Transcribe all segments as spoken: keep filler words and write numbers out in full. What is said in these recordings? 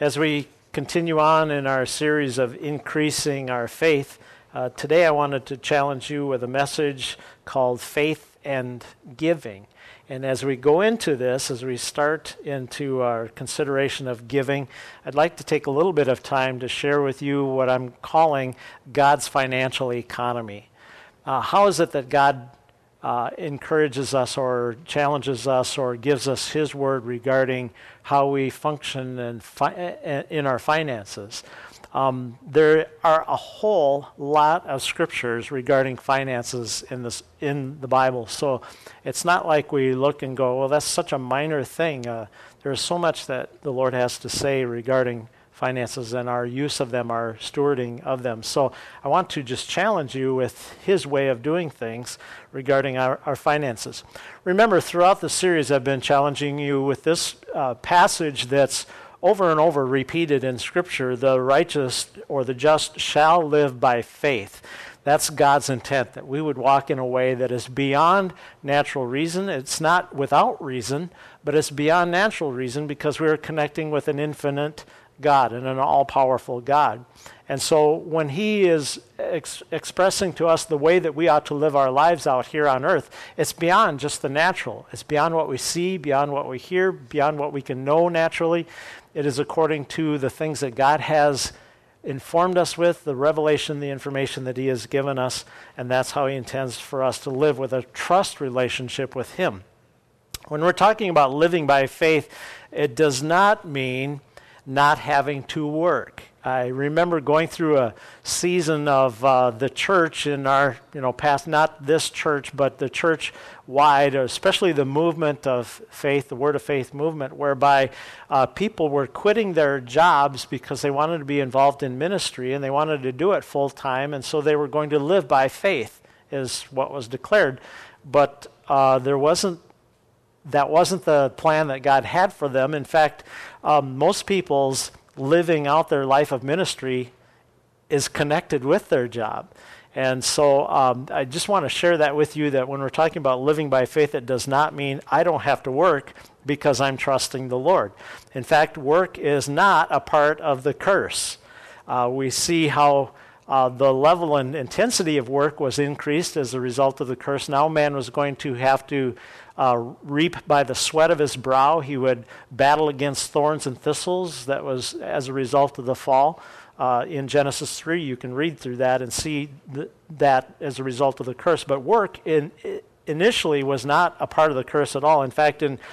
As we continue on in our series of increasing our faith, uh, today I wanted to challenge you with a message called Faith and Giving. And as we go into this, as we start into our consideration of giving, I'd like to take a little bit of time to share with you what I'm calling God's financial economy. Uh, how is it that God uh, encourages us or challenges us or gives us His word regarding how we function in, fi- in our finances? Um, there are a whole lot of scriptures regarding finances in this in the Bible, so it's not like we look and go, well, that's such a minor thing. Uh, there's so much that the Lord has to say regarding finances and our use of them, our stewarding of them. So I want to just challenge you with His way of doing things regarding our, our finances. Remember, throughout the series, I've been challenging you with this uh, passage that's over and over repeated in Scripture: the righteous or the just shall live by faith. That's God's intent, that we would walk in a way that is beyond natural reason. It's not without reason, but it's beyond natural reason because we're connecting with an infinite God and an all-powerful God. And so when He is ex- expressing to us the way that we ought to live our lives out here on earth, it's beyond just the natural. It's beyond what we see, beyond what we hear, beyond what we can know naturally. It is according to the things that God has informed us with, the revelation, the information that He has given us, and that's how He intends for us to live, with a trust relationship with Him. When we're talking about living by faith, it does not mean not having to work. I remember going through a season of uh, the church in our, you know, past, not this church, but the church-wide, especially the movement of faith, the Word of Faith movement, whereby uh, people were quitting their jobs because they wanted to be involved in ministry and they wanted to do it full-time, and so they were going to live by faith, is what was declared. But uh, there wasn't That wasn't the plan that God had for them. In fact, um, most people's living out their life of ministry is connected with their job. And so um, I just want to share that with you, that when we're talking about living by faith, it does not mean I don't have to work because I'm trusting the Lord. In fact, work is not a part of the curse. Uh, we see how Uh, the level and intensity of work was increased as a result of the curse. Now man was going to have to uh, reap by the sweat of his brow. He would battle against thorns and thistles. That was as a result of the fall. Uh, in Genesis three, you can read through that and see th- that as a result of the curse. But work in, initially was not a part of the curse at all. In fact, in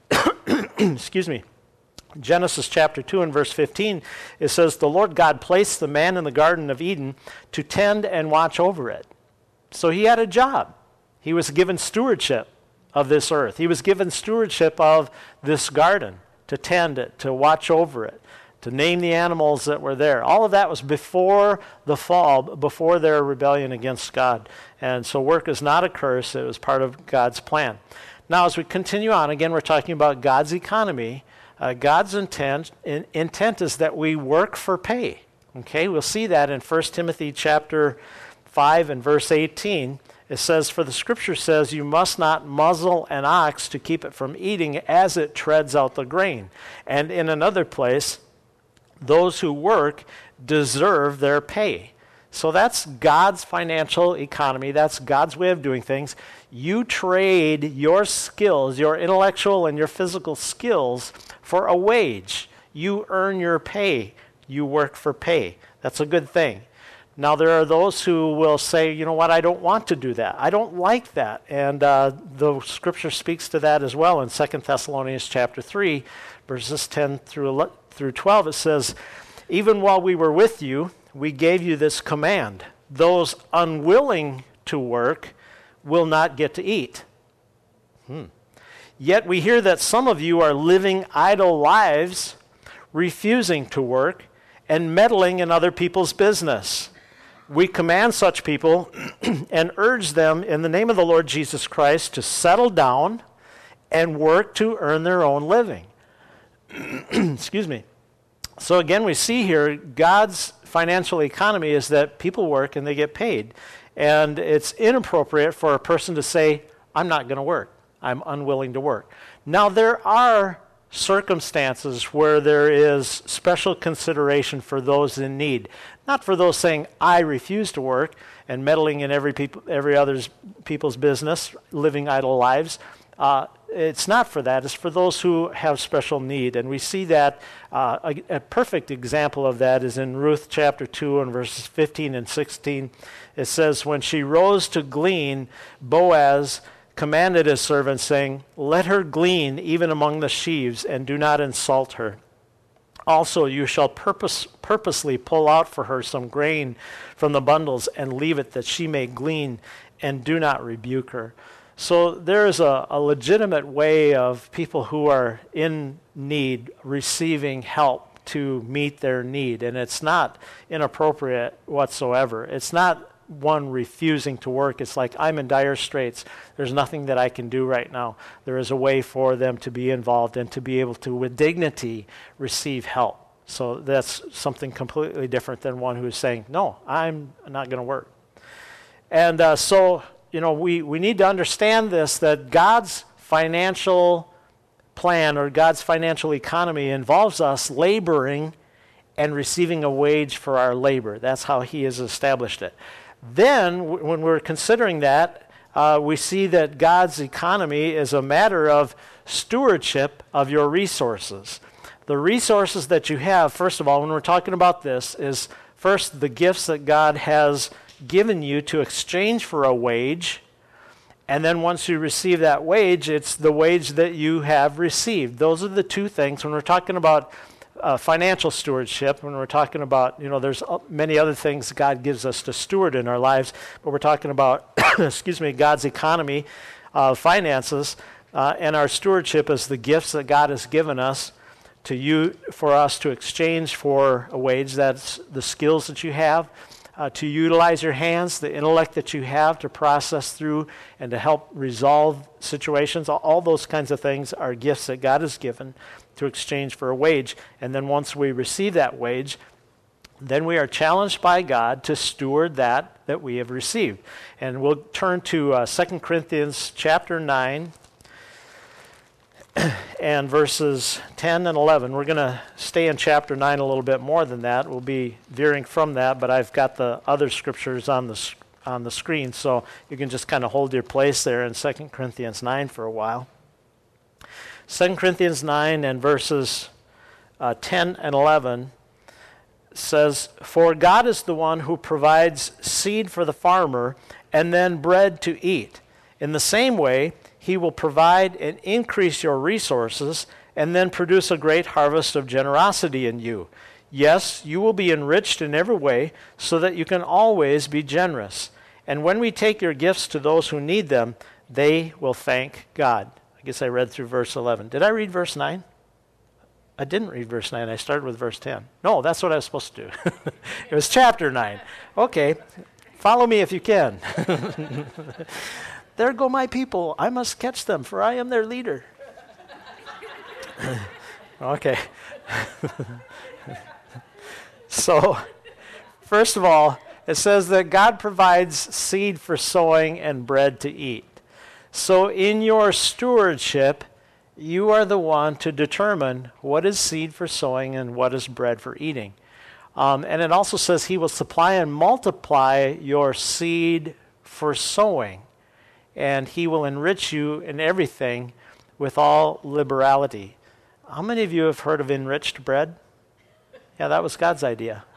excuse me, Genesis chapter two and verse fifteen, it says, the Lord God placed the man in the Garden of Eden to tend and watch over it. So he had a job. He was given stewardship of this earth. He was given stewardship of this garden, to tend it, to watch over it, to name the animals that were there. All of that was before the fall, before their rebellion against God. And so work is not a curse. It was part of God's plan. Now, as we continue on, again, we're talking about God's economy. Uh, God's intent in, intent is that we work for pay. Okay, we'll see that in First Timothy chapter five and verse eighteen. It says, for the Scripture says, you must not muzzle an ox to keep it from eating as it treads out the grain. And in another place, those who work deserve their pay. So that's God's financial economy. That's God's way of doing things. You trade your skills, your intellectual and your physical skills, for a wage. You earn your pay. You work for pay. That's a good thing. Now, there are those who will say, you know what, I don't want to do that. I don't like that. And uh, the Scripture speaks to that as well in Second Thessalonians chapter three, verses ten through twelve. It says, even while we were with you, we gave you this command: those unwilling to work will not get to eat. Hmm. Yet we hear that some of you are living idle lives, refusing to work, and meddling in other people's business. We command such people and urge them in the name of the Lord Jesus Christ to settle down and work to earn their own living. Excuse me. So again, we see here God's financial economy is that people work and they get paid. And it's inappropriate for a person to say, I'm not going to work. I'm unwilling to work. Now, there are circumstances where there is special consideration for those in need. Not for those saying, I refuse to work, and meddling in every people, every other's people's business, living idle lives. Uh, it's not for that. It's for those who have special need. And we see that uh, a, a perfect example of that is in Ruth chapter two and verses fifteen and sixteen. It says, when she rose to glean, Boaz commanded his servant, saying, let her glean even among the sheaves, and do not insult her. Also, you shall purpose, purposely pull out for her some grain from the bundles, and leave it that she may glean, and do not rebuke her. So there is a, a legitimate way of people who are in need receiving help to meet their need, and it's not inappropriate whatsoever. It's not one refusing to work. It's like, I'm in dire straits. There's nothing that I can do right now. There is a way for them to be involved and to be able to, with dignity, receive help. So that's something completely different than one who is saying, no, I'm not going to work. And uh, so, you know, we, we need to understand this, that God's financial plan or God's financial economy involves us laboring and receiving a wage for our labor. That's how he has established it. Then, w- when we're considering that, uh, we see that God's economy is a matter of stewardship of your resources. The resources that you have, first of all, when we're talking about this, is first the gifts that God has given you to exchange for a wage. And then once you receive that wage, it's the wage that you have received. Those are the two things. When we're talking about Uh, financial stewardship, when we're talking about, you know, there's uh, many other things God gives us to steward in our lives, but we're talking about, excuse me, God's economy, uh, finances, uh, and our stewardship is the gifts that God has given us to you, for us to exchange for a wage. That's the skills that you have, uh, to utilize your hands, the intellect that you have to process through and to help resolve situations. All, all those kinds of things are gifts that God has given to exchange for a wage. And then once we receive that wage, then we are challenged by God to steward that that we have received. And we'll turn to uh, Second Corinthians chapter nine and verses ten and eleven. We're going to stay in chapter nine a little bit more than that. We'll be veering from that, but I've got the other scriptures on the on the screen, so you can just kind of hold your place there in Second Corinthians nine for a while. Second Corinthians nine and verses uh, ten and eleven says, for God is the one who provides seed for the farmer and then bread to eat. In the same way, he will provide and increase your resources and then produce a great harvest of generosity in you. Yes, you will be enriched in every way so that you can always be generous. And when we take your gifts to those who need them, they will thank God. I guess I read through verse eleven. Did I read verse nine? I didn't read verse nine. I started with verse ten. No, that's what I was supposed to do. It was chapter nine. Okay, follow me if you can. There go my people. I must catch them, for I am their leader. Okay. So, first of all, it says that God provides seed for sowing and bread to eat. So in your stewardship, you are the one to determine what is seed for sowing and what is bread for eating. Um, and it also says he will supply and multiply your seed for sowing, and he will enrich you in everything with all liberality. How many of you have heard of enriched bread? Yeah, that was God's idea.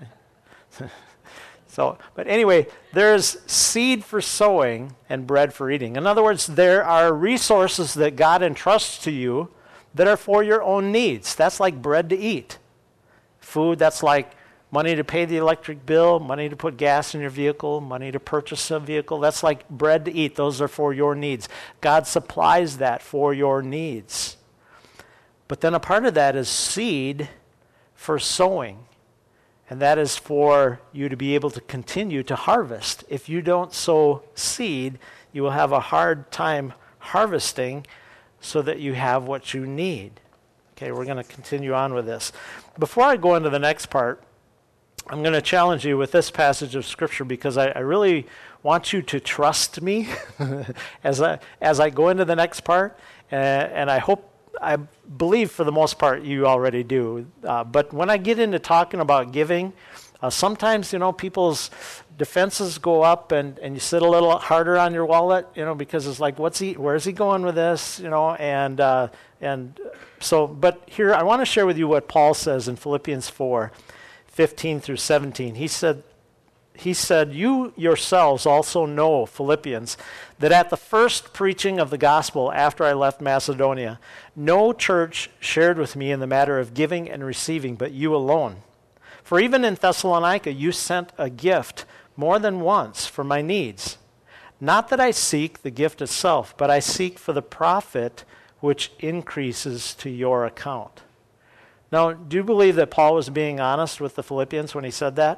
So, but anyway, there's seed for sowing and bread for eating. In other words, there are resources that God entrusts to you that are for your own needs. That's like bread to eat. Food, that's like money to pay the electric bill, money to put gas in your vehicle, money to purchase a vehicle. That's like bread to eat. Those are for your needs. God supplies that for your needs. But then a part of that is seed for sowing. And that is for you to be able to continue to harvest. If you don't sow seed, you will have a hard time harvesting so that you have what you need. Okay, we're going to continue on with this. Before I go into the next part, I'm going to challenge you with this passage of Scripture because I, I really want you to trust me as I, as I go into the next part. Uh, and I hope I believe for the most part you already do. Uh, but when I get into talking about giving, uh, sometimes, you know, people's defenses go up and, and you sit a little harder on your wallet, you know, because it's like, what's he, where's he going with this, you know, and, uh, and so, but here I want to share with you what Paul says in Philippians four, fifteen through seventeen. He said, He said, you yourselves also know, Philippians, that at the first preaching of the gospel after I left Macedonia, no church shared with me in the matter of giving and receiving, but you alone. For even in Thessalonica you sent a gift more than once for my needs. Not that I seek the gift itself, but I seek for the profit which increases to your account. Now, do you believe that Paul was being honest with the Philippians when he said that?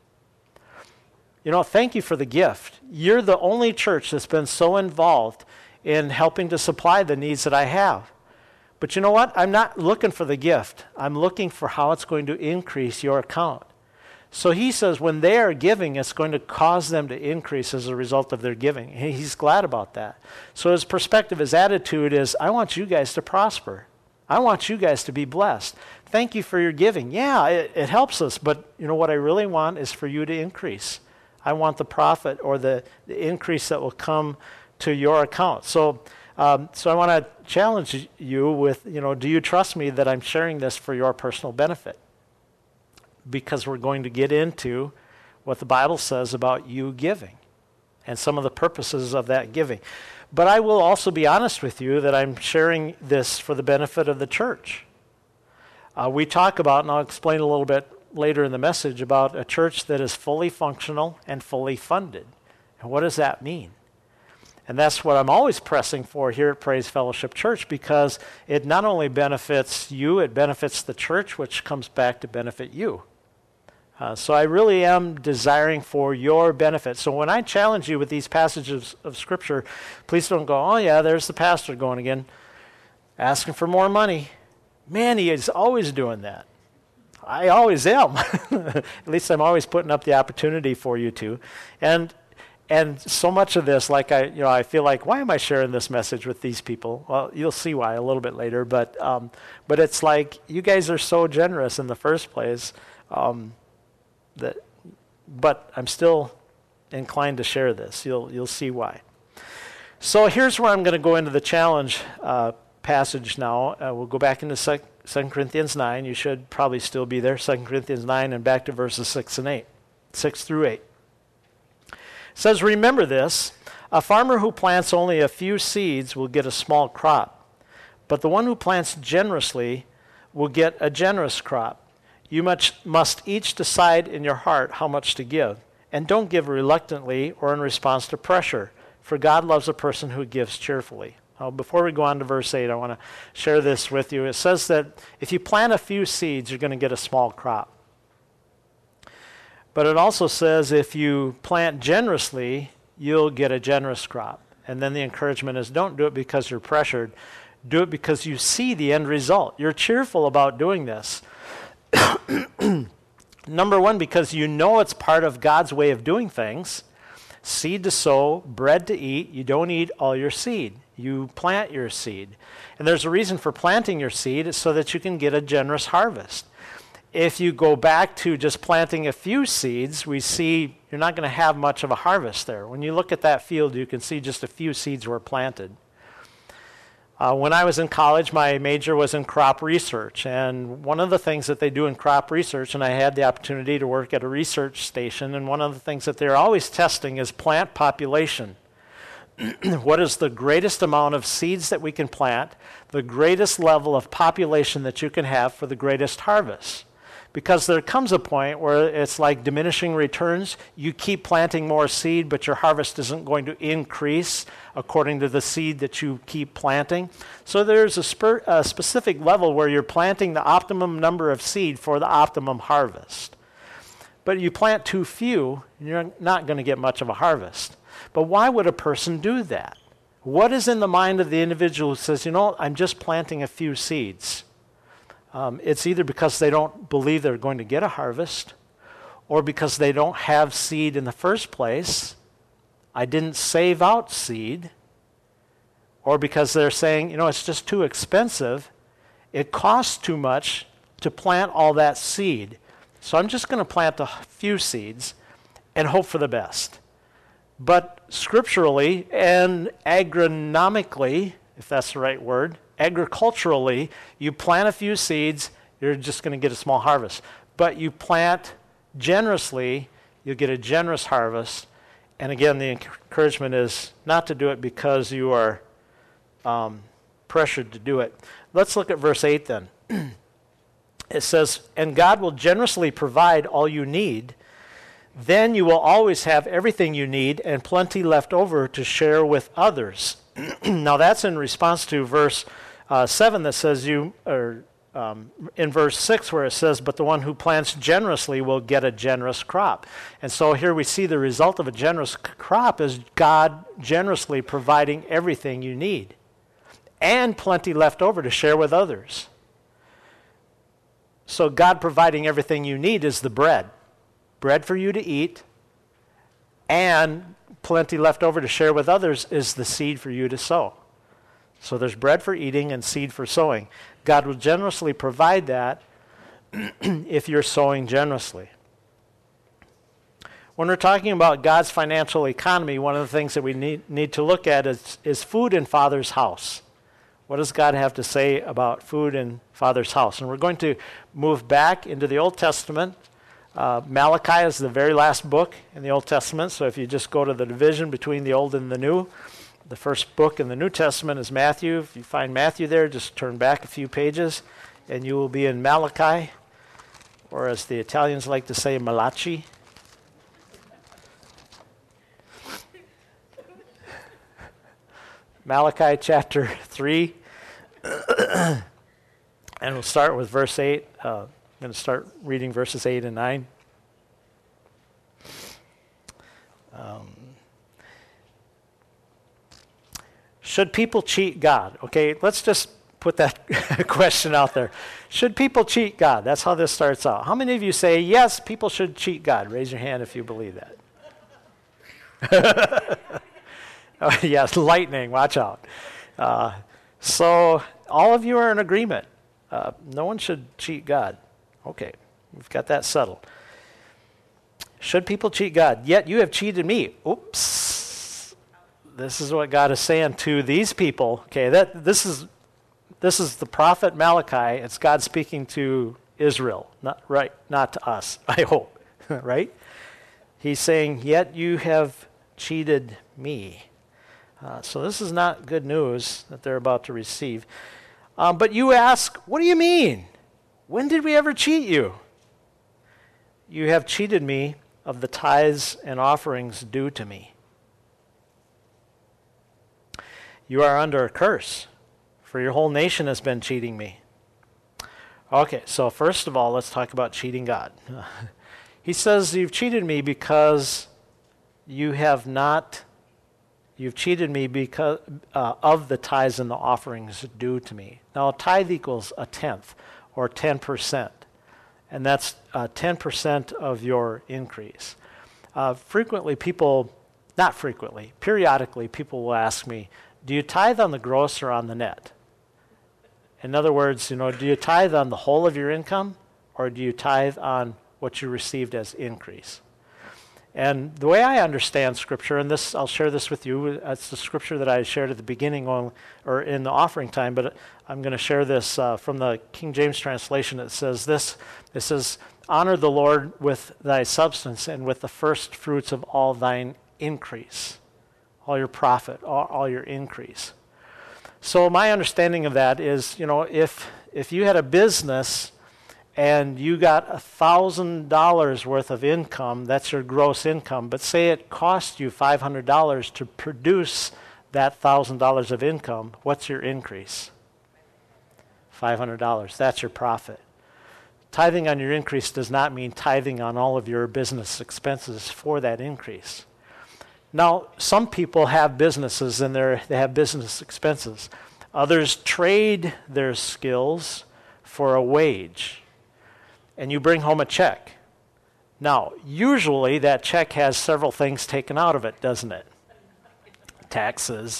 You know, thank you for the gift. You're the only church that's been so involved in helping to supply the needs that I have. But you know what? I'm not looking for the gift. I'm looking for how it's going to increase your account. So he says when they are giving, it's going to cause them to increase as a result of their giving. He's glad about that. So his perspective, his attitude is, I want you guys to prosper. I want you guys to be blessed. Thank you for your giving. Yeah, it, it helps us, but you know what I really want is for you to increase. I want the profit or the, the increase that will come to your account. So um, so I want to challenge you with, you know, do you trust me that I'm sharing this for your personal benefit? Because we're going to get into what the Bible says about you giving and some of the purposes of that giving. But I will also be honest with you that I'm sharing this for the benefit of the church. Uh, we talk about, and I'll explain a little bit later in the message, about a church that is fully functional and fully funded. And what does that mean? And that's what I'm always pressing for here at Praise Fellowship Church, because it not only benefits you, it benefits the church, which comes back to benefit you. Uh, so I really am desiring for your benefit. So when I challenge you with these passages of Scripture, please don't go, oh yeah, there's the pastor going again, asking for more money. Man, he is always doing that. I always am. At least I'm always putting up the opportunity for you to. And and so much of this, like I, you know, I feel like, why am I sharing this message with these people? Well, you'll see why a little bit later. But um, but it's like you guys are so generous in the first place. Um, that, but I'm still inclined to share this. You'll you'll see why. So here's where I'm going to go into the challenge uh, passage now. Uh, we'll go back into Second Second Corinthians nine. You should probably still be there. Second Corinthians nine and back to verses six and eight. six through eight. It says, remember this, a farmer who plants only a few seeds will get a small crop, but the one who plants generously will get a generous crop. You much, must each decide in your heart how much to give, and don't give reluctantly or in response to pressure, for God loves a person who gives cheerfully. Now, before we go on to verse eight, I want to share this with you. It says that if you plant a few seeds, you're going to get a small crop. But it also says if you plant generously, you'll get a generous crop. And then the encouragement is don't do it because you're pressured. Do it because you see the end result. You're cheerful about doing this. Number one, because you know it's part of God's way of doing things. Seed to sow, bread to eat. You don't eat all your seed. You plant your seed. And there's a reason for planting your seed, is so that you can get a generous harvest. If you go back to just planting a few seeds, we see you're not going to have much of a harvest there. When you look at that field, you can see just a few seeds were planted. Uh, when I was in college, my major was in crop research. And one of the things that they do in crop research, and I had the opportunity to work at a research station, and one of the things that they're always testing is plant population. What is the greatest amount of seeds that we can plant, the greatest level of population that you can have for the greatest harvest? Because there comes a point where it's like diminishing returns. You keep planting more seed, but your harvest isn't going to increase according to the seed that you keep planting. So there's a, spur, a specific level where you're planting the optimum number of seed for the optimum harvest. But you plant too few, and you're not going to get much of a harvest. But why would a person do that? What is in the mind of the individual who says, you know, I'm just planting a few seeds? Um, it's either because they don't believe they're going to get a harvest, or because they don't have seed in the first place. I didn't save out seed, or because they're saying, you know, it's just too expensive. It costs too much to plant all that seed. So I'm just going to plant a few seeds and hope for the best. But scripturally and agronomically, if that's the right word, agriculturally, you plant a few seeds, you're just going to get a small harvest. But you plant generously, you'll get a generous harvest. And again, the encouragement is not to do it because you are um, pressured to do it. Let's look at verse eight then. It says, "And God will generously provide all you need. Then you will always have everything you need and plenty left over to share with others." Now that's in response to verse uh, seven that says you, or um, in verse six where it says, "But the one who plants generously will get a generous crop." And so here we see the result of a generous c- crop is God generously providing everything you need and plenty left over to share with others. So God providing everything you need is the bread. Bread for you to eat, and plenty left over to share with others is the seed for you to sow. So there's bread for eating and seed for sowing. God will generously provide that if you're sowing generously. When we're talking about God's financial economy, one of the things that we need, need to look at is, is food in Father's house. What does God have to say about food in Father's house? And we're going to move back into the Old Testament. Uh, Malachi is the very last book in the Old Testament, so if you just go to the division between the Old and the New, the first book in the New Testament is Matthew. If you find Matthew there, just turn back a few pages, and you will be in Malachi, or as the Italians like to say, Malachi. Malachi chapter three, and we'll start with verse eight. Uh, I'm going to start reading verses eight and nine. Um, should people cheat God? Okay, let's just put that question out there. Should people cheat God? That's how this starts out. How many of you say, yes, people should cheat God? Raise your hand if you believe that. Oh, yes, lightning, watch out. Uh, so all of you are in agreement. Uh, no one should cheat God. Okay, we've got that settled. Should people cheat God? Yet you have cheated me. Oops. This is what God is saying to these people. Okay, that this is this is the prophet Malachi. It's God speaking to Israel, not right, not to us, I hope. Right? He's saying, yet you have cheated me. Uh, so this is not good news that they're about to receive. Um, but you ask, what do you mean? When did we ever cheat you? You have cheated me of the tithes and offerings due to me. You are under a curse, for your whole nation has been cheating me. Okay, so first of all, let's talk about cheating God. He says, you've cheated me because you have not You've cheated me because uh, of the tithes and the offerings due to me. Now, a tithe equals a tenth, or ten percent. And that's uh, ten percent of your increase. Uh, frequently, people, not frequently, periodically, people will ask me, do you tithe on the gross or on the net? In other words, you know, do you tithe on the whole of your income, or do you tithe on what you received as increase? And the way I understand Scripture, and this I'll share this with you, it's the Scripture that I shared at the beginning on, or in the offering time, but I'm going to share this uh, from the King James translation. It says this, it says, honor the Lord with thy substance and with the first fruits of all thine increase, all your profit, all, all your increase. So my understanding of that is, you know, if if you had a business and you got one thousand dollars worth of income, that's your gross income, but say it cost you five hundred dollars to produce that one thousand dollars of income, what's your increase? five hundred dollars. That's your profit. Tithing on your increase does not mean tithing on all of your business expenses for that increase. Now, some people have businesses and they're, they have business expenses. Others trade their skills for a wage. And you bring home a check. Now, usually that check has several things taken out of it, doesn't it? Taxes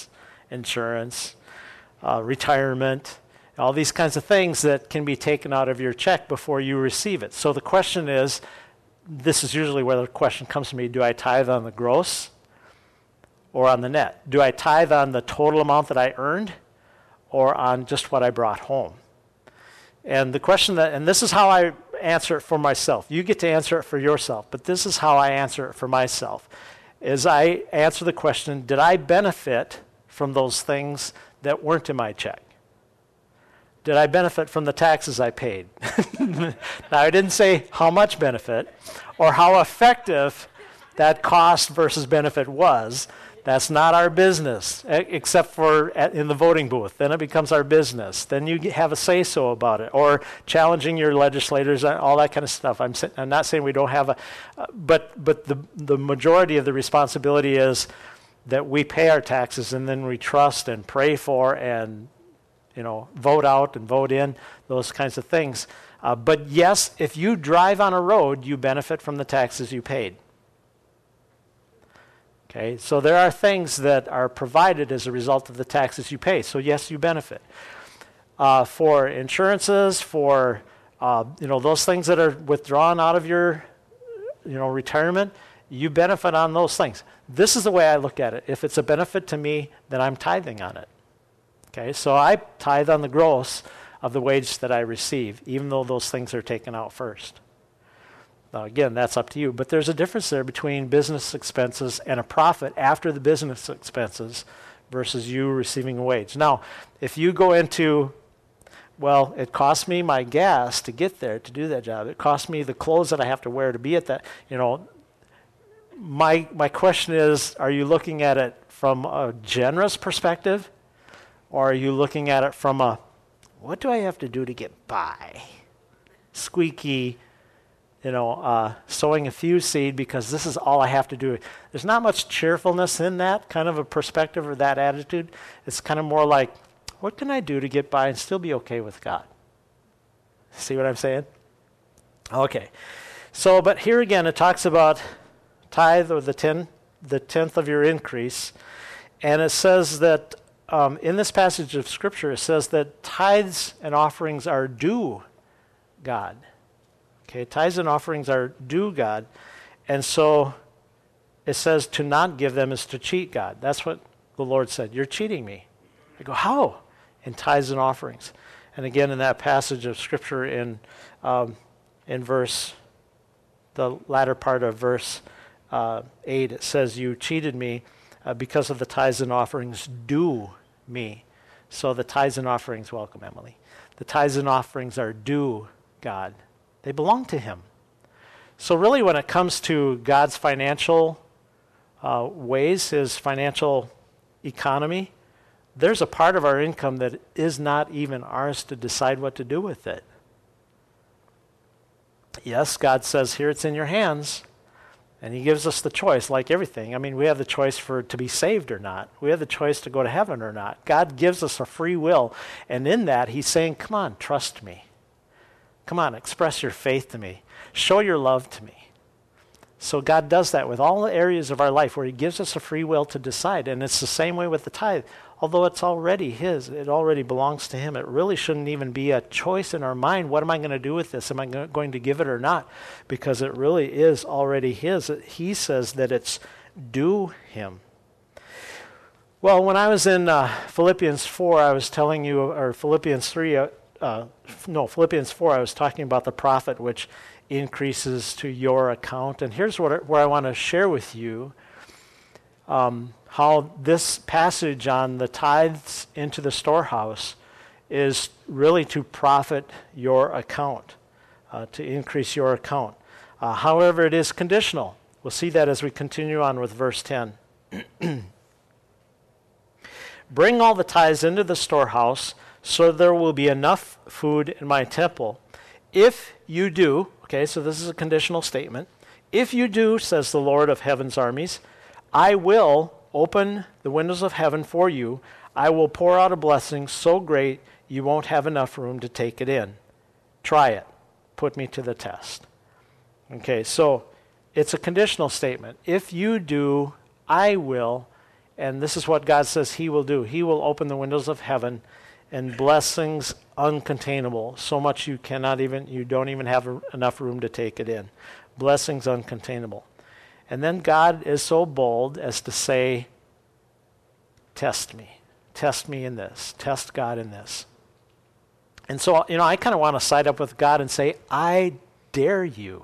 insurance, uh, retirement, all these kinds of things that can be taken out of your check before you receive it. So the question is, this is usually where the question comes to me, do I tithe on the gross or on the net? Do I tithe on the total amount that I earned or on just what I brought home? And the question that, and this is how I answer it for myself. You get to answer it for yourself, but this is how I answer it for myself, is I answer the question, did I benefit from those things that weren't in my check? Did I benefit from the taxes I paid? Now, I didn't say how much benefit or how effective that cost versus benefit was. That's not our business, except for at, in the voting booth. Then it becomes our business. Then you have a say-so about it, or challenging your legislators, all that kind of stuff. I'm, I'm not saying we don't have a, uh, but but the the majority of the responsibility is that we pay our taxes and then we trust and pray for and, you know, vote out and vote in, those kinds of things. Uh, but yes, if you drive on a road, you benefit from the taxes you paid. Okay, so there are things that are provided as a result of the taxes you pay. So yes, you benefit. Uh, for insurances, for uh, you know, those things that are withdrawn out of your, you know, retirement, you benefit on those things. This is the way I look at it. If it's a benefit to me, then I'm tithing on it. Okay, so I tithe on the gross of the wage that I receive, even though those things are taken out first. Now, again, that's up to you, but there's a difference there between business expenses and a profit after the business expenses versus you receiving a wage. Now, if you go into, well, it costs me my gas to get there to do that job. It costs me the clothes that I have to wear to be at that, you know, my my question is, are you looking at it from a generous perspective, or are you looking at it from a, what do I have to do to get by? Squeaky, you know, uh, sowing a few seed because this is all I have to do. There's not much cheerfulness in that kind of a perspective or that attitude. It's kind of more like, what can I do to get by and still be okay with God? See what I'm saying? Okay. So, but here again, it talks about tithe or the ten, the tenth of your increase, and it says that um, in this passage of Scripture, it says that tithes and offerings are due God. Okay, tithes and offerings are due God, and so it says to not give them is to cheat God. That's what the Lord said. You're cheating me. I go, how? In tithes and offerings. And again, in that passage of Scripture in um, in verse, the latter part of verse uh, eight, it says, you cheated me uh, because of the tithes and offerings due me. So the tithes and offerings, welcome, Emily. The tithes and offerings are due God. They belong to Him. So really when it comes to God's financial uh, ways, His financial economy, there's a part of our income that is not even ours to decide what to do with it. Yes, God says here it's in your hands, and He gives us the choice, like everything. I mean, we have the choice for to be saved or not. We have the choice to go to heaven or not. God gives us a free will, and in that He's saying, come on, trust me. Come on, express your faith to me. Show your love to me. So God does that with all the areas of our life where He gives us a free will to decide. And it's the same way with the tithe. Although it's already His, it already belongs to Him. It really shouldn't even be a choice in our mind. What am I going to do with this? Am I go- going to give it or not? Because it really is already His. He says that it's due Him. Well, when I was in uh, Philippians four, I was telling you, or Philippians three, uh, uh, no, Philippians four, I was talking about the profit which increases to your account. And here's what where I want to share with you um, how this passage on the tithes into the storehouse is really to profit your account, uh, to increase your account. Uh, however, it is conditional. We'll see that as we continue on with verse ten. Bring all the tithes into the storehouse, so there will be enough food in my temple. If you do, okay, so this is a conditional statement. If you do, says the Lord of heaven's armies, I will open the windows of heaven for you. I will pour out a blessing so great you won't have enough room to take it in. Try it. Put me to the test. Okay, so it's a conditional statement. If you do, I will And this is what God says he will do. He will open the windows of heaven and blessings uncontainable, so much you cannot even, you don't even have a, enough room to take it in. Blessings uncontainable. And then God is so bold as to say, test me. Test me in this. Test God in this. And so, you know, I kind of want to side up with God and say, I dare you.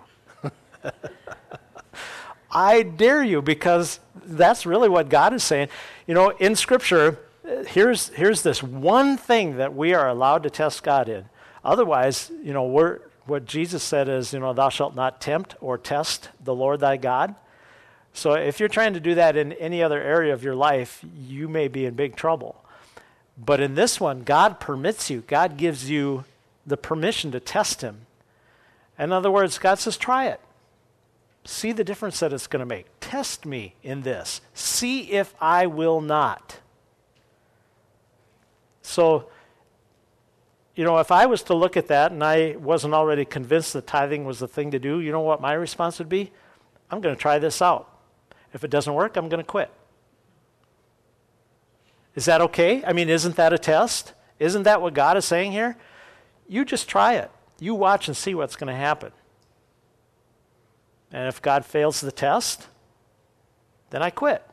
I dare you, because that's really what God is saying. You know, in Scripture, here's here's this one thing that we are allowed to test God in. Otherwise, you know, we're, what Jesus said is, you know, thou shalt not tempt or test the Lord thy God. So if you're trying to do that in any other area of your life, you may be in big trouble. But in this one, God permits you. God gives you the permission to test him. In other words, God says, try it. See the difference that it's going to make. Test me in this. See if I will not. So, you know, if I was to look at that and I wasn't already convinced that tithing was the thing to do, you know what my response would be? I'm going to try this out. If it doesn't work, I'm going to quit. Is that okay? I mean, isn't that a test? Isn't that what God is saying here? You just try it. You watch and see what's going to happen. And if God fails the test, then I quit.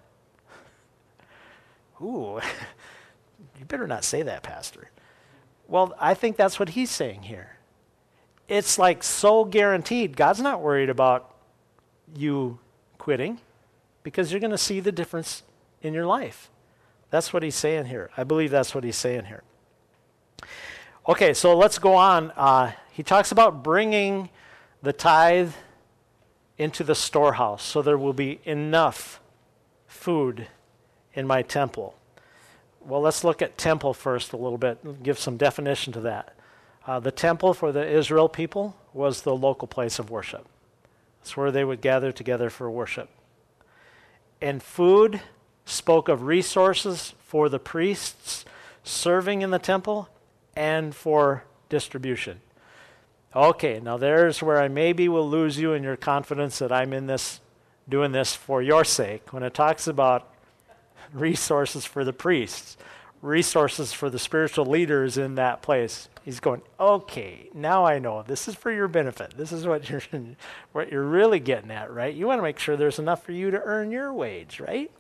Ooh, you better not say that, Pastor. Well, I think that's what he's saying here. It's like so guaranteed. God's not worried about you quitting because you're going to see the difference in your life. That's what he's saying here. I believe that's what he's saying here. Okay, so let's go on. Uh, he talks about bringing the tithe into the storehouse so there will be enough food in my temple. Well, let's look at temple first a little bit and give some definition to that. Uh, the temple for the Israel people was the local place of worship. It's where they would gather together for worship. And food spoke of resources for the priests serving in the temple and for distribution. Okay, now there's where I maybe will lose you in your confidence that I'm in this, doing this for your sake. When it talks about resources for the priests, resources for the spiritual leaders in that place, he's going, okay, now I know. This is for your benefit. This is what you're, what you're really getting at, right? You want to make sure there's enough for you to earn your wage, right?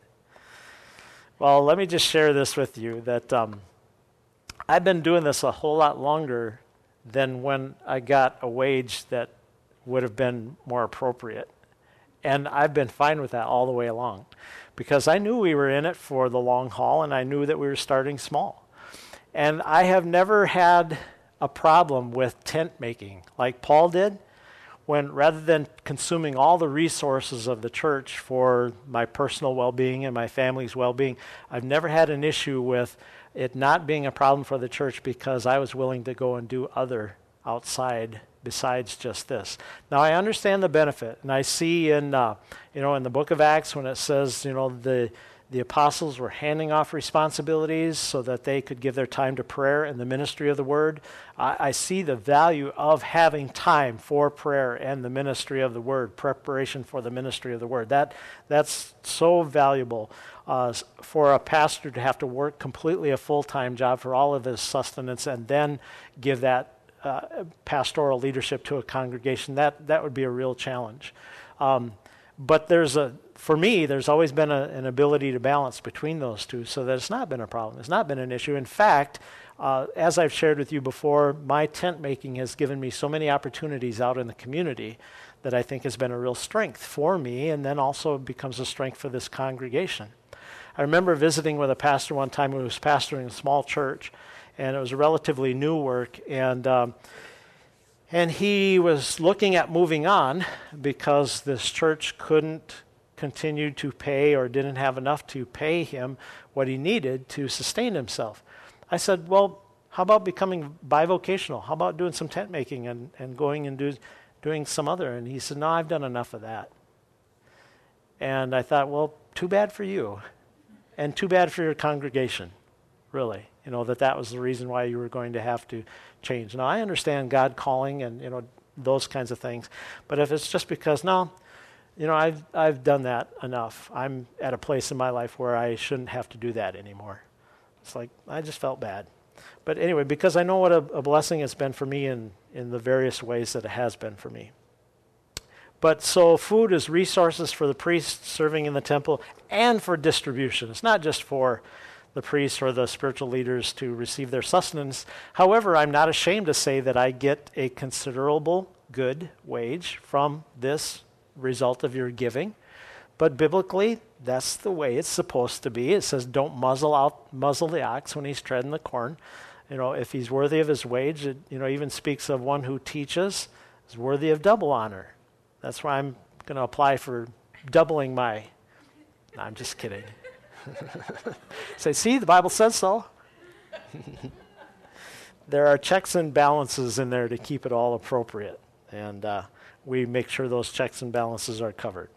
Well, let me just share this with you, that um, I've been doing this a whole lot longer than when I got a wage that would have been more appropriate. And I've been fine with that all the way along because I knew we were in it for the long haul and I knew that we were starting small. And I have never had a problem with tent making like Paul did, when rather than consuming all the resources of the church for my personal well-being and my family's well-being, I've never had an issue with it not being a problem for the church because I was willing to go and do other outside besides just this. Now I understand the benefit, and I see in uh, you know in the book of Acts when it says you know the the apostles were handing off responsibilities so that they could give their time to prayer and the ministry of the word. I, I see the value of having time for prayer and the ministry of the word, preparation for the ministry of the word. That that's so valuable. Uh, for a pastor to have to work completely a full-time job for all of his sustenance and then give that uh, pastoral leadership to a congregation, that, that would be a real challenge. Um, but there's a, for me, there's always been a, an ability to balance between those two so that it's not been a problem. It's not been an issue. In fact, uh, as I've shared with you before, my tent making has given me so many opportunities out in the community that I think has been a real strength for me and then also becomes a strength for this congregation. I remember visiting with a pastor one time who was pastoring a small church, and it was a relatively new work, and um, and he was looking at moving on because this church couldn't continue to pay or didn't have enough to pay him what he needed to sustain himself. I said, well, how about becoming bivocational? How about doing some tent making and, and going and do, doing some other? And he said, no, I've done enough of that. And I thought, well, too bad for you. And too bad for your congregation, really, you know, that that was the reason why you were going to have to change. Now, I understand God calling and, you know, those kinds of things. But if it's just because, no, you know, I've, I've done that enough. I'm at a place in my life where I shouldn't have to do that anymore. It's like, I just felt bad. But anyway, because I know what a, a blessing it's been for me in, in the various ways that it has been for me. But so food is resources for the priests serving in the temple and for distribution. It's not just for the priests or the spiritual leaders to receive their sustenance. However, I'm not ashamed to say that I get a considerable good wage from this result of your giving. But biblically, that's the way it's supposed to be. It says, don't muzzle out muzzle the ox when he's treading the corn. You know, if he's worthy of his wage, it, you know, even speaks of one who teaches is worthy of double honor. That's why I'm going to apply for doubling my. No, I'm just kidding. Say, see, the Bible says so. There are checks and balances in there to keep it all appropriate, and uh, we make sure those checks and balances are covered.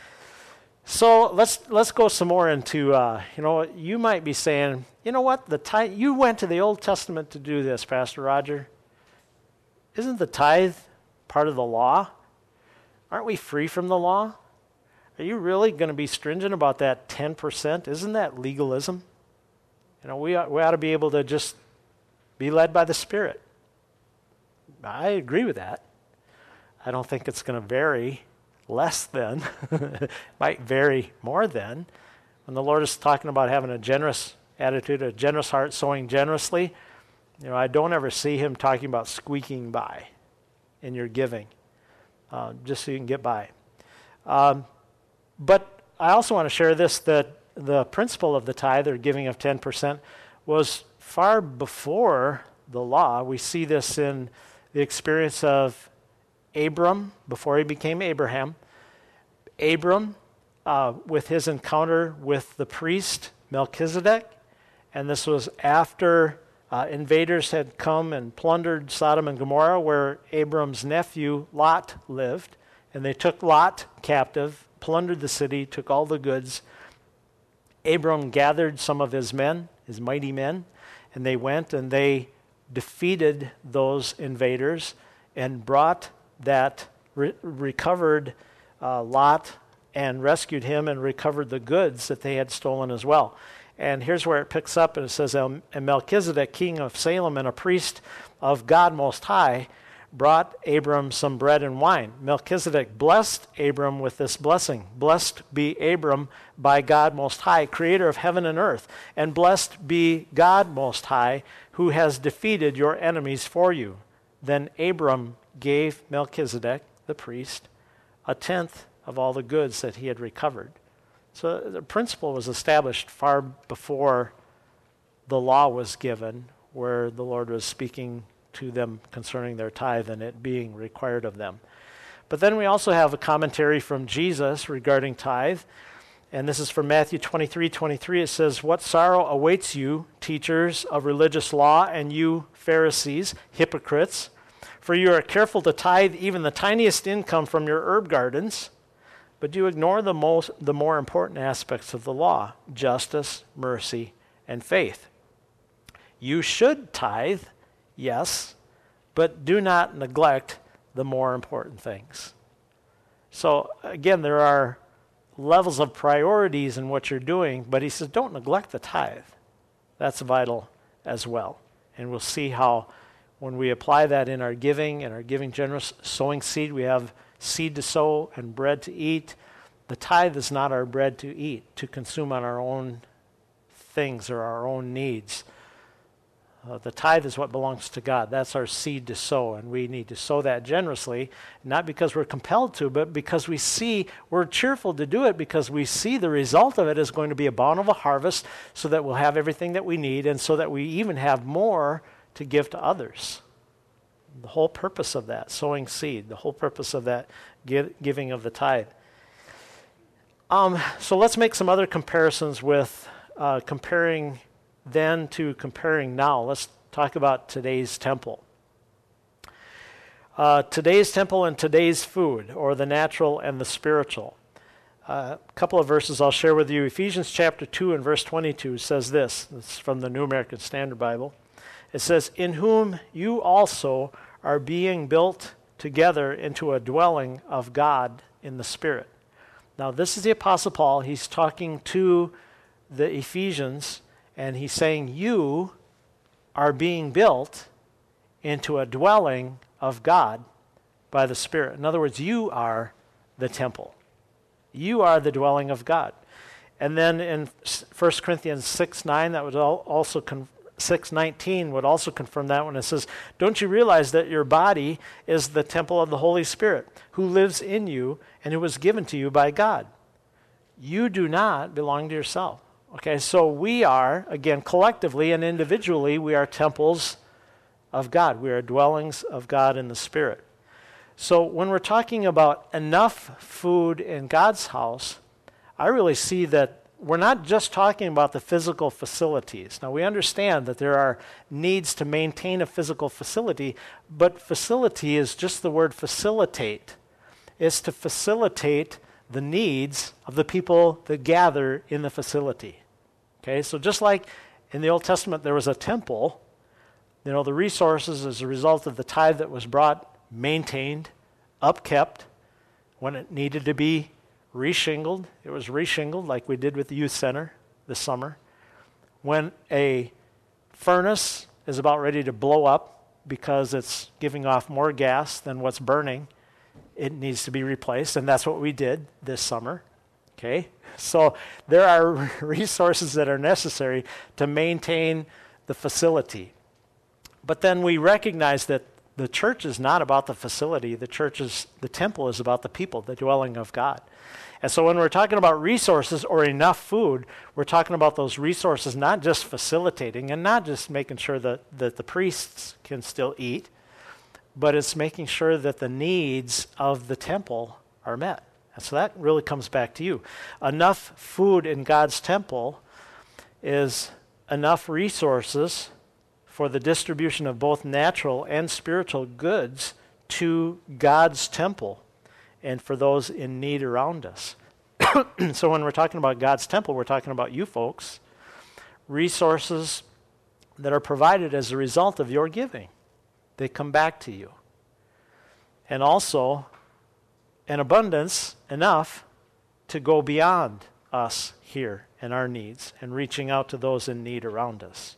So let's let's go some more into, uh, you know, you might be saying, you know what, the tithe, you went to the Old Testament to do this, Pastor Roger. Isn't the tithe part of the law? Aren't we free from the law? Are you really going to be stringent about that ten percent? Isn't that legalism? You know, we ought, we ought to be able to just be led by the Spirit. I agree with that. I don't think it's going to vary less than. It might vary more than. When the Lord is talking about having a generous attitude, a generous heart, sowing generously, you know, I don't ever see him talking about squeaking by in your giving, uh, just so you can get by. Um, but I also want to share this, that the principle of the tithe, or giving of ten percent, was far before the law. We see this in the experience of Abram, before he became Abraham. Abram, uh, with his encounter with the priest Melchizedek, and this was after uh, invaders had come and plundered Sodom and Gomorrah, where Abram's nephew Lot lived, and they took Lot captive, plundered the city, took all the goods. Abram gathered some of his men, his mighty men, and they went and they defeated those invaders and brought that re- recovered uh, Lot and rescued him and recovered the goods that they had stolen as well. And here's where it picks up, and it says, and Melchizedek, king of Salem and a priest of God Most High, brought Abram some bread and wine. Melchizedek blessed Abram with this blessing. Blessed be Abram by God Most High, creator of heaven and earth. And blessed be God Most High, who has defeated your enemies for you. Then Abram gave Melchizedek, the priest, a tenth of all the goods that he had recovered. So the principle was established far before the law was given, where the Lord was speaking to them concerning their tithe and it being required of them. But then we also have a commentary from Jesus regarding tithe, and this is from Matthew twenty-three twenty-three. It says, "What sorrow awaits you, teachers of religious law, and you Pharisees, hypocrites, for you are careful to tithe even the tiniest income from your herb gardens, but you ignore the most, the more important aspects of the law, justice, mercy, and faith. You should tithe, yes, but do not neglect the more important things." So again, there are levels of priorities in what you're doing, but he says don't neglect the tithe. That's vital as well. And we'll see how when we apply that in our giving and our giving generous, sowing seed, we have seed to sow and bread to eat. The tithe is not our bread to eat, to consume on our own things or our own needs. Uh, the tithe is what belongs to God. That's our seed to sow, and we need to sow that generously, not because we're compelled to, but because we see, we're cheerful to do it because we see the result of it is going to be a bountiful harvest so that we'll have everything that we need and so that we even have more to give to others. The whole purpose of that, sowing seed, the whole purpose of that give, giving of the tithe. Um, so let's make some other comparisons with uh, comparing then to comparing now. Let's talk about today's temple. Uh, today's temple and today's food, or the natural and the spiritual. A uh, couple of verses I'll share with you. Ephesians chapter two and verse twenty-two says this. This is from the New American Standard Bible. It says, "In whom you also are being built together into a dwelling of God in the Spirit." Now, this is the Apostle Paul. He's talking to the Ephesians, and he's saying, you are being built into a dwelling of God by the Spirit. In other words, you are the temple. You are the dwelling of God. And then in First Corinthians six nine, that would also con- six nineteen would also confirm that when it says, don't you realize that your body is the temple of the Holy Spirit who lives in you and who was given to you by God? You do not belong to yourself. Okay, so we are, again, collectively and individually, we are temples of God. We are dwellings of God in the Spirit. So when we're talking about enough food in God's house, I really see that we're not just talking about the physical facilities. Now, we understand that there are needs to maintain a physical facility, but facility is just the word facilitate. It's to facilitate the needs of the people that gather in the facility. Okay, so just like in the Old Testament there was a temple, you know, the resources as a result of the tithe that was brought, maintained, upkept. When it needed to be reshingled, it was reshingled like we did with the youth center this summer. When a furnace is about ready to blow up because it's giving off more gas than what's burning, it needs to be replaced, and that's what we did this summer. Okay, so there are resources that are necessary to maintain the facility. But then we recognize that the church is not about the facility. The church is, the temple is about the people, the dwelling of God. And so when we're talking about resources or enough food, we're talking about those resources not just facilitating and not just making sure that, that the priests can still eat, but it's making sure that the needs of the temple are met. And so that really comes back to you. Enough food in God's temple is enough resources for the distribution of both natural and spiritual goods to God's temple and for those in need around us. So when we're talking about God's temple, we're talking about you folks, resources that are provided as a result of your giving. They come back to you. And also an abundance enough to go beyond us here and our needs and reaching out to those in need around us.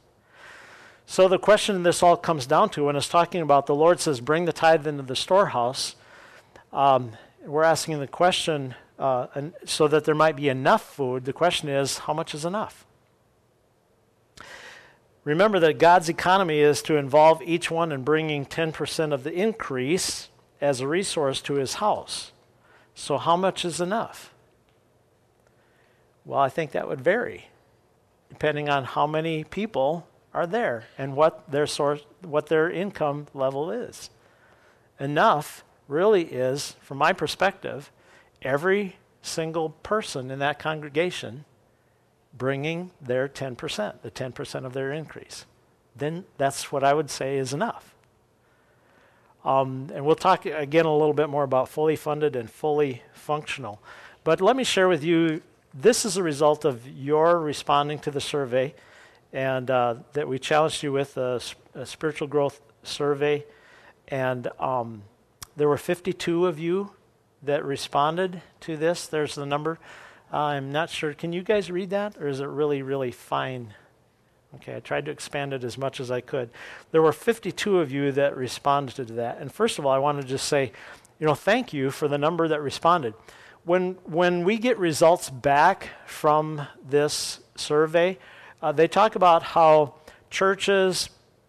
So the question this all comes down to, when it's talking about the Lord says, bring the tithe into the storehouse, um, we're asking the question, uh, and so that there might be enough food. The question is, how much is enough? Remember that God's economy is to involve each one in bringing ten percent of the increase as a resource to his house. So how much is enough? Well, I think that would vary depending on how many people are there and what their source, what their income level is. Enough really is, from my perspective, every single person in that congregation bringing their ten percent, the ten percent of their increase. Then that's what I would say is enough. Um, and we'll talk again a little bit more about fully funded and fully functional. But let me share with you, this is a result of your responding to the survey, and uh, that we challenged you with a, a spiritual growth survey. And um, there were fifty-two of you that responded to this. There's the number. Uh, I'm not sure. Can you guys read that, or is it really, really fine? Okay, I tried to expand it as much as I could. There were fifty-two of you that responded to that. And first of all, I want to just say, you know, thank you for the number that responded. When when we get results back from this survey, uh, they talk about how churches,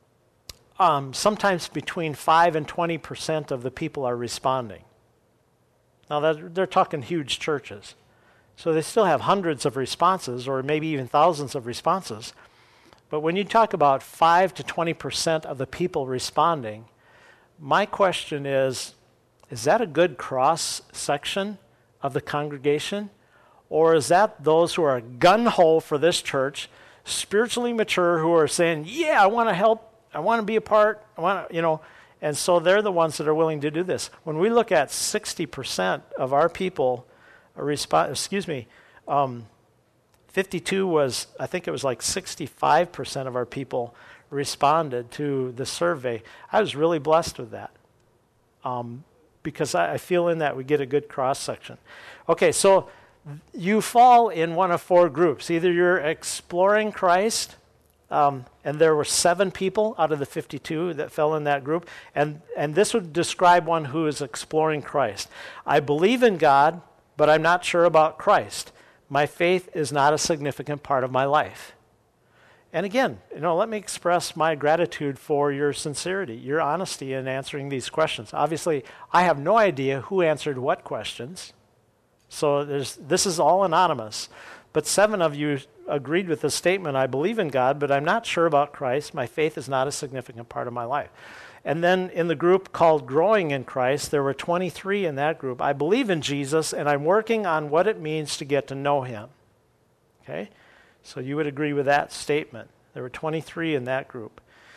um, sometimes between five and twenty percent of the people are responding. Now, that, they're talking huge churches. So they still have hundreds of responses, or maybe even thousands of responses. But when you talk about five to twenty percent of the people responding, my question is, is that a good cross-section of the congregation? Or is that those who are gun-ho for this church, spiritually mature, who are saying, yeah, I want to help, I want to be a part, I want to, you know, and so they're the ones that are willing to do this. When we look at sixty percent of our people respond, excuse me, um, fifty-two was, I think it was like sixty-five percent of our people responded to the survey. I was really blessed with that, um, because I, I feel in that we get a good cross-section. Okay, so you fall in one of four groups. Either you're exploring Christ, um, and there were seven people out of the fifty-two that fell in that group, and, and this would describe one who is exploring Christ. I believe in God, but I'm not sure about Christ. My faith is not a significant part of my life. And again, you know, let me express my gratitude for your sincerity, your honesty in answering these questions. Obviously, I have no idea who answered what questions. So there's, this is all anonymous. But seven of you agreed with the statement, I believe in God, but I'm not sure about Christ. My faith is not a significant part of my life. And then in the group called Growing in Christ, there were twenty-three in that group. I believe in Jesus, and I'm working on what it means to get to know him. Okay? So you would agree with that statement. There were twenty-three in that group.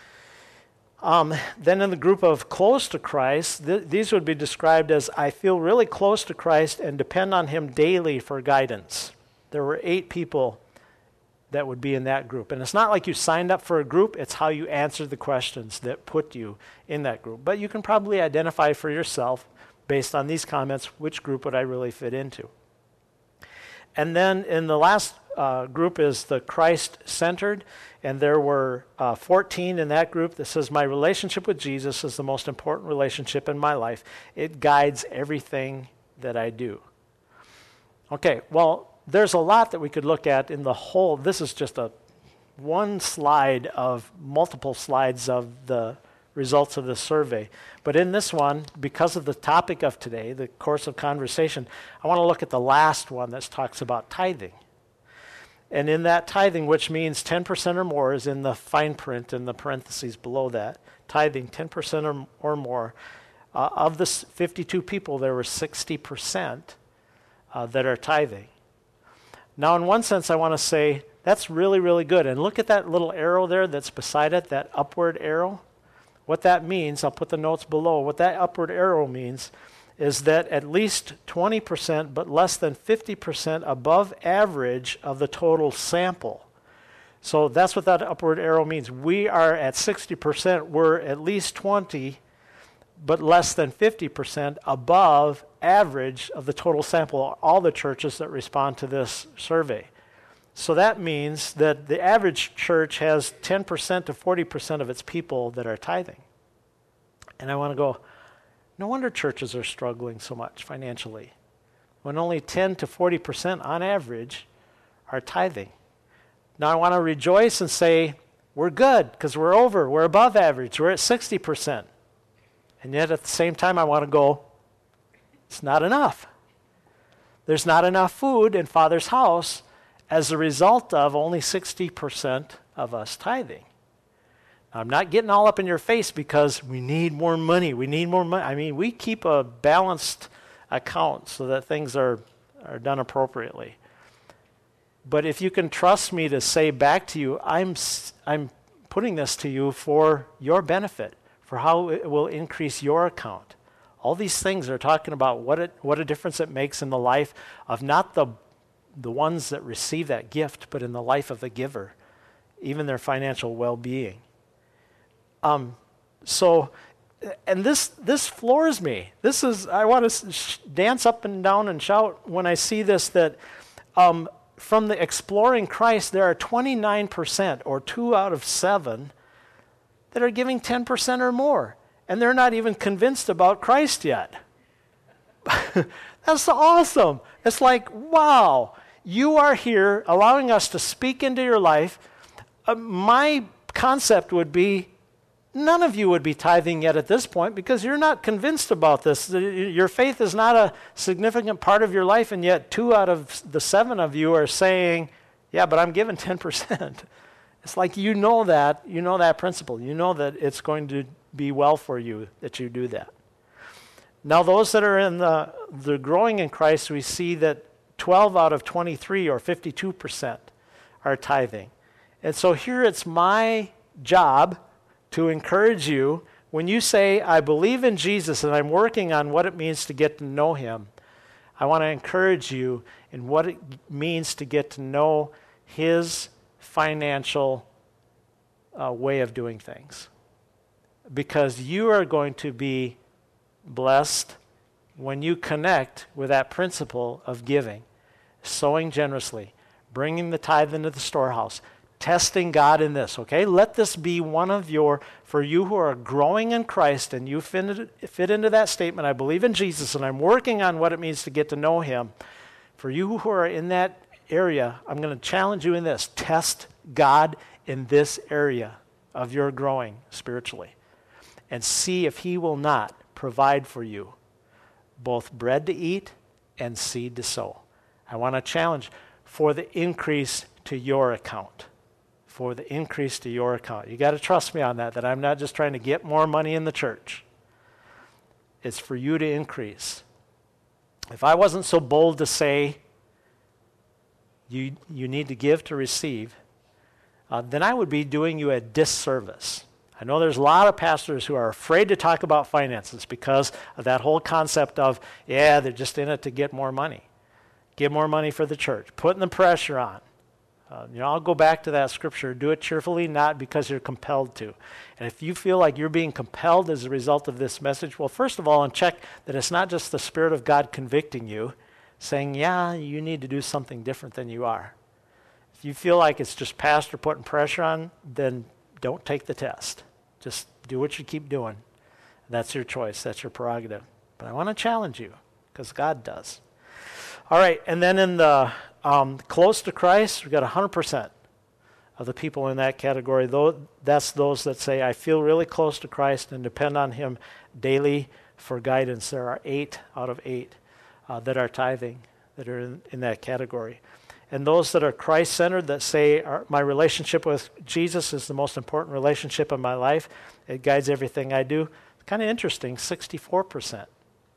Um, then in the group of close to Christ, th- these would be described as, I feel really close to Christ and depend on him daily for guidance. There were eight people that would be in that group. And it's not like you signed up for a group, it's how you answered the questions that put you in that group. But you can probably identify for yourself, based on these comments, which group would I really fit into. And then in the last uh, group is the Christ-centered, and there were uh, fourteen in that group that says, my relationship with Jesus is the most important relationship in my life. It guides everything that I do. Okay, well, there's a lot that we could look at in the whole. This is just a one slide of multiple slides of the results of the survey. But in this one, because of the topic of today, the course of conversation, I want to look at the last one that talks about tithing. And in that tithing, which means ten percent or more, is in the fine print in the parentheses below that. Tithing, ten percent or, or more. Uh, of the fifty-two people, there were sixty percent uh, that are tithing. Now, in one sense, I want to say that's really, really good. And look at that little arrow there that's beside it, that upward arrow. What that means, I'll put the notes below. What that upward arrow means is that at least twenty percent, but less than fifty percent above average of the total sample. So that's what that upward arrow means. We are at sixty percent. We're at least twenty, but less than fifty percent above average of the total sample, all the churches that respond to this survey. So that means that the average church has ten percent to forty percent of its people that are tithing. And I want to go, no wonder churches are struggling so much financially, when only ten to forty percent on average are tithing. Now I want to rejoice and say, we're good, because we're over, we're above average, we're at sixty percent. And yet at the same time I want to go, it's not enough. There's not enough food in Father's house as a result of only sixty percent of us tithing. Now, I'm not getting all up in your face because we need more money. We need more money. I mean, we keep a balanced account so that things are, are done appropriately. But if you can trust me to say back to you, I'm, I'm putting this to you for your benefit, for how it will increase your account. All these things are talking about what it, what a difference it makes in the life of not the, the ones that receive that gift, but in the life of the giver, even their financial well-being. Um, so, and this this floors me. This is, I want to sh- dance up and down and shout when I see this, that um, from the Exploring Christ, there are twenty-nine percent, or two out of seven, that are giving ten percent or more. And they're not even convinced about Christ yet. That's awesome. It's like, wow, you are here allowing us to speak into your life. Uh, my concept would be, none of you would be tithing yet at this point because you're not convinced about this. Your faith is not a significant part of your life, and yet two out of the seven of you are saying, yeah, but I'm giving ten percent. It's like you know that, you know that principle. You know that it's going to be well for you that you do that. Now those that are in the, the Growing in Christ, we see that twelve out of twenty-three, or fifty-two percent, are tithing. And so here it's my job to encourage you, when you say, I believe in Jesus and I'm working on what it means to get to know him, I want to encourage you in what it means to get to know his financial uh, way of doing things. Because you are going to be blessed when you connect with that principle of giving. sowing generously, bringing the tithe into the storehouse, testing God in this, okay? Let this be one of your, for you who are growing in Christ and you fit, fit into that statement, I believe in Jesus and I'm working on what it means to get to know him. For you who are in that area, I'm going to challenge you in this. Test God in this area of your growing spiritually and see if he will not provide for you both bread to eat and seed to sow. I want to challenge for the increase to your account. For the increase to your account. You got to trust me on that, that I'm not just trying to get more money in the church. It's for you to increase. If I wasn't so bold to say you, you need to give to receive, uh, then I would be doing you a disservice. I know there's a lot of pastors who are afraid to talk about finances because of that whole concept of, yeah, they're just in it to get more money. Get more money for the church. Putting the pressure on. Uh, you know, I'll go back to that scripture. Do it cheerfully, not because you're compelled to. And if you feel like you're being compelled as a result of this message, well, first of all, and check that it's not just the Spirit of God convicting you, saying, yeah, you need to do something different than you are. If you feel like it's just pastor putting pressure on, then don't take the test. Just do what you keep doing. That's your choice. That's your prerogative. But I want to challenge you because God does. All right, and then in the um, close to Christ, we've got one hundred percent of the people in that category. Though that's those that say, I feel really close to Christ and depend on him daily for guidance. There are eight out of eight uh, that are tithing, that are in, in that category. And those that are Christ-centered, that say, my relationship with Jesus is the most important relationship in my life, it guides everything I do. It's kind of interesting, sixty-four percent,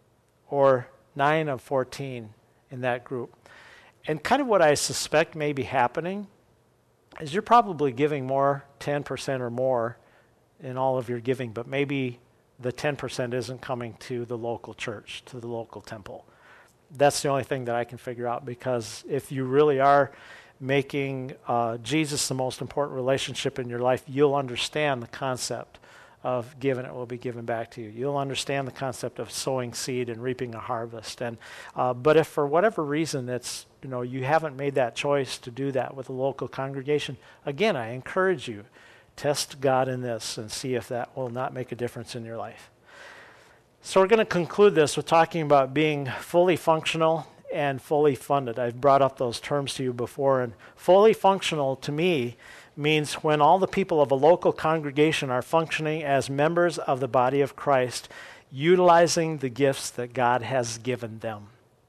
or nine of fourteen in that group. And kind of what I suspect may be happening is you're probably giving more, ten percent or more in all of your giving, but maybe the ten percent isn't coming to the local church, to the local temple. That's the only thing that I can figure out, because if you really are making uh, Jesus the most important relationship in your life, you'll understand the concept of giving it will be given back to you. You'll understand the concept of sowing seed and reaping a harvest. And uh, but if for whatever reason it's, you know, you haven't made that choice to do that with a local congregation, again, I encourage you, test God in this and see if that will not make a difference in your life. So we're going to conclude this with talking about being fully functional and fully funded. I've brought up those terms to you before, and fully functional to me means when all the people of a local congregation are functioning as members of the body of Christ, utilizing the gifts that God has given them.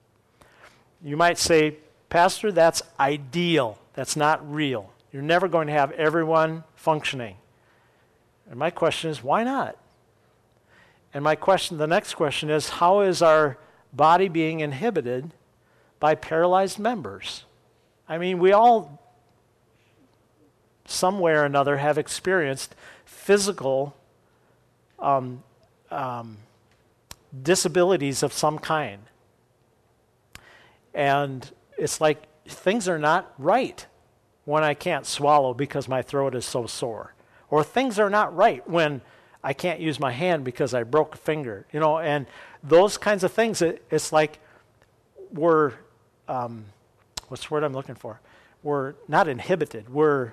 You might say, Pastor, that's ideal. That's not real. You're never going to have everyone functioning. And my question is, why not? And my question, the next question is, how is our body being inhibited by paralyzed members? I mean, we all, some way or another, have experienced physical um, um, disabilities of some kind. And it's like things are not right when I can't swallow because my throat is so sore. Or things are not right when I can't use my hand because I broke a finger. You know, and those kinds of things, it, it's like we're, um, what's the word I'm looking for? We're not inhibited. We're,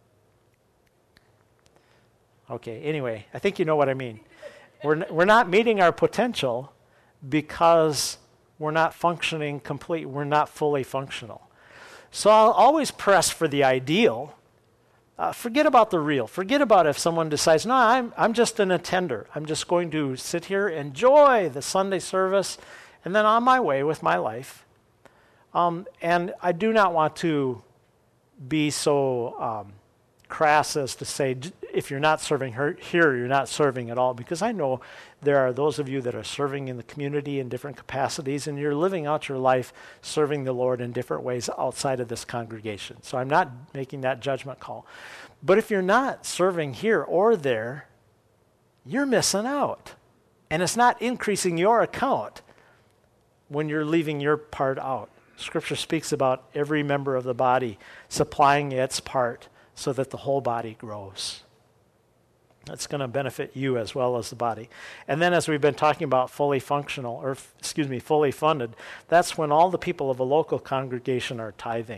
okay, anyway, I think you know what I mean. We're, n- we're not meeting our potential because we're not functioning complete. We're not fully functional. So I'll always press for the ideal. Uh, forget about the real. Forget about if someone decides, no, I'm, I'm just an attender. I'm just going to sit here, enjoy the Sunday service, and then on my way with my life. Um, and I do not want to be so um, crass as to say, if you're not serving her, here, you're not serving at all, because I know there are those of you that are serving in the community in different capacities, and you're living out your life serving the Lord in different ways outside of this congregation. So I'm not making that judgment call. But if you're not serving here or there, you're missing out. And it's not increasing your account when you're leaving your part out. Scripture speaks about every member of the body supplying its part so that the whole body grows. That's going to benefit you as well as the body. And then as we've been talking about fully functional, or f- excuse me, fully funded, that's when all the people of a local congregation are tithing.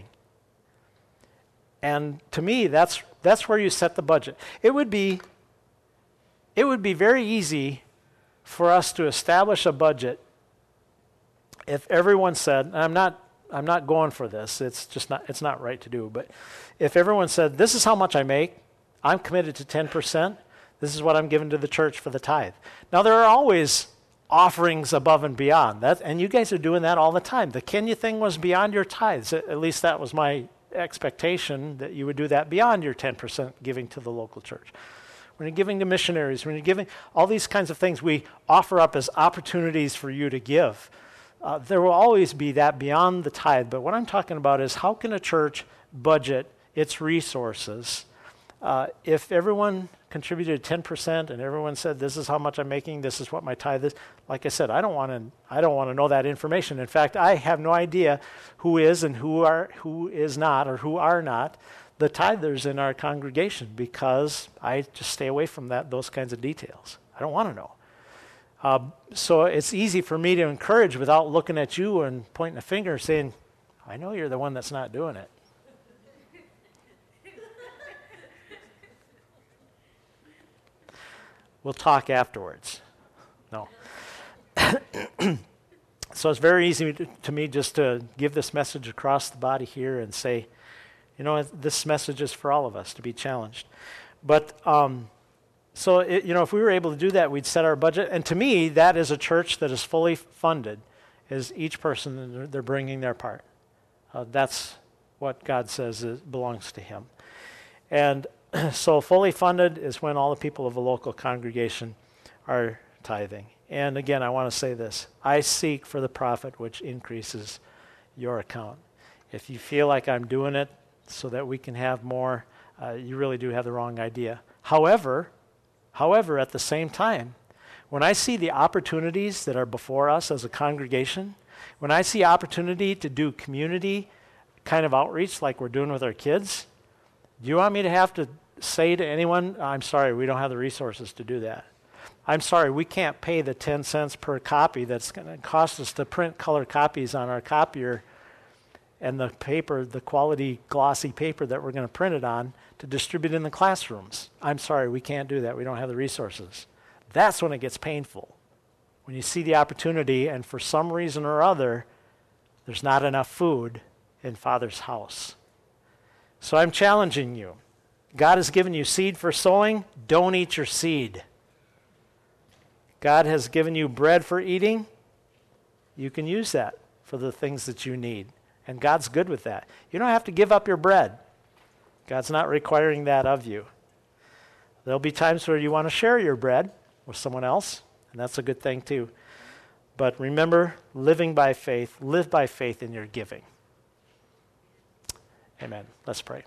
And to me, that's that's where you set the budget. It would be it would be very easy for us to establish a budget if everyone said, and I'm not I'm not going for this, it's just not it's not right to do, but if everyone said, this is how much I make, I'm committed to ten percent, this is what I'm giving to the church for the tithe. Now, there are always offerings above and beyond that, and you guys are doing that all the time. The Kenya thing was beyond your tithes. At least that was my expectation, that you would do that beyond your ten percent giving to the local church. When you're giving to missionaries, when you're giving all these kinds of things, we offer up as opportunities for you to give. Uh, there will always be that beyond the tithe, but what I'm talking about is how can a church budget its resources uh, if everyone contributed ten percent and everyone said, this is how much I'm making, this is what my tithe is. Like I said, I don't want to I don't want to know that information. In fact, I have no idea who is and who are who is not or who are not the tithers in our congregation, because I just stay away from that those kinds of details. I don't want to know. Uh, so it's easy for me to encourage without looking at you and pointing a finger saying, I know you're the one that's not doing it. We'll talk afterwards. No. So it's very easy to, to me just to give this message across the body here and say, you know, this message is for all of us to be challenged. But um, so, it, you know, if we were able to do that, we'd set our budget. And to me, that is a church that is fully funded, is each person, they're, they're bringing their part. Uh, that's what God says is, belongs to him. And so fully funded is when all the people of a local congregation are tithing. And again, I want to say this. I seek for the profit which increases your account. If you feel like I'm doing it so that we can have more, uh, you really do have the wrong idea. However, however, at the same time, when I see the opportunities that are before us as a congregation, when I see opportunity to do community kind of outreach like we're doing with our kids, do you want me to have to say to anyone, I'm sorry, we don't have the resources to do that? I'm sorry, we can't pay the ten cents per copy that's going to cost us to print color copies on our copier and the paper, the quality glossy paper that we're going to print it on to distribute in the classrooms. I'm sorry, we can't do that. We don't have the resources. That's when it gets painful. When you see the opportunity and for some reason or other, there's not enough food in Father's house. So I'm challenging you. God has given you seed for sowing. Don't eat your seed. God has given you bread for eating. You can use that for the things that you need. And God's good with that. You don't have to give up your bread. God's not requiring that of you. There'll be times where you want to share your bread with someone else, and that's a good thing too. But remember, living by faith, live by faith in your giving. Amen. Let's pray.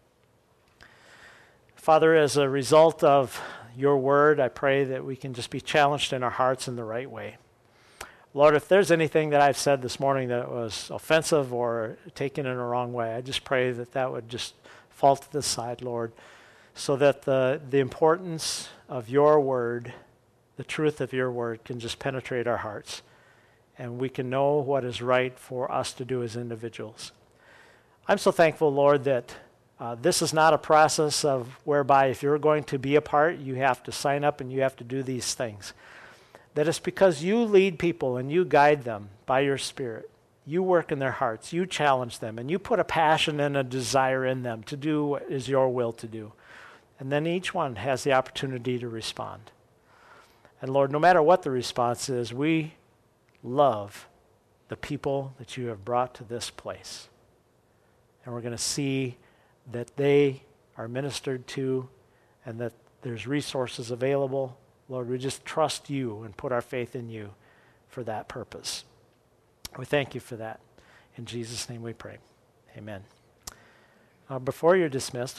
Father, as a result of your word, I pray that we can just be challenged in our hearts in the right way. Lord, if there's anything that I've said this morning that was offensive or taken in a wrong way, I just pray that that would just fall to the side, Lord, so that the, the importance of your word, the truth of your word can just penetrate our hearts, and we can know what is right for us to do as individuals. I'm so thankful, Lord, that uh, this is not a process of whereby if you're going to be a part, you have to sign up and you have to do these things. That it's because you lead people and you guide them by your Spirit. You work in their hearts. You challenge them. And you put a passion and a desire in them to do what is your will to do. And then each one has the opportunity to respond. And Lord, no matter what the response is, we love the people that you have brought to this place. And we're going to see that they are ministered to and that there's resources available. Lord, we just trust you and put our faith in you for that purpose. We thank you for that. In Jesus' name we pray. Amen. Uh, before you're dismissed,